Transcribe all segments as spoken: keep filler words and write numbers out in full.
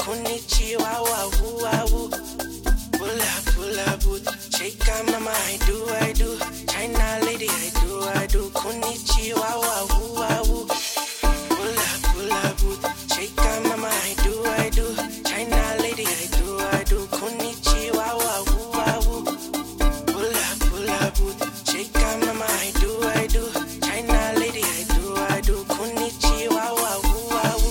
konnichiwa, wa woo, wa woo. Pull up, pull up, boot. Shake on mama, I do, I do. China lady, I do, I do. Konnichiwa, wa woo, wa woo. Pull up, pull up, boot. Shake on mama, I do, I do. China lady, I do, I do. Konnichiwa, wa woo, wa woo. Pull up, pull up, boot. Shake on mama, I do, I do. China lady, I do, I do. Konnichiwa, wa woo, wa woo.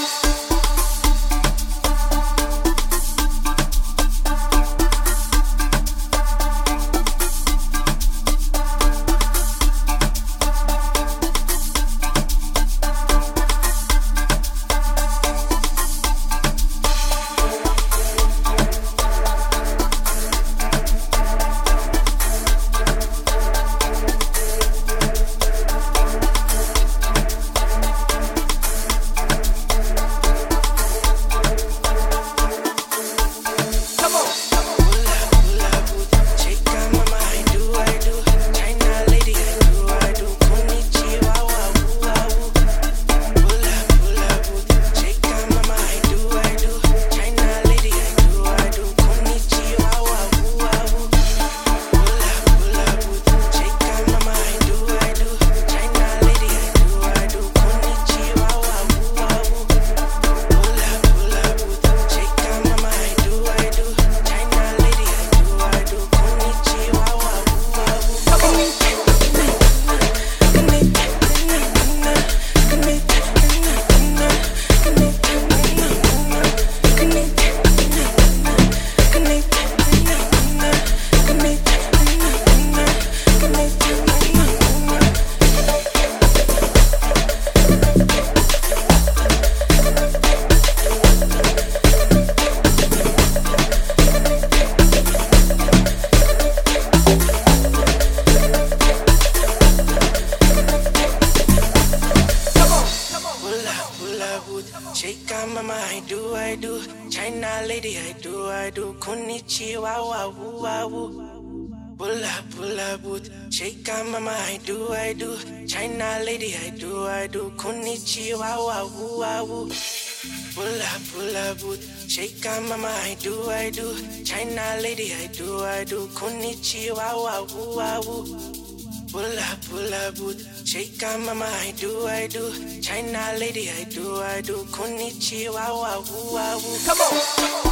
Shake on mama, I do, I do. China lady, I do, I do. Konnichiwa, wa woo, wa woo. Pull up, pull up, boot. Shake on mama, I do, I do. China lady, I do, I do. Konnichiwa, wa woo, wa woo. Pull up, pull up, boot. Shake on mama, I do, I do. China lady, I do, I do. Konnichiwa, wa woo, wa woo. Pull up, pull up, boot. Shake on mama, I do, I do. China lady, I do, I do. Konnichiwa, wa woo, wa woo. Come on, come on.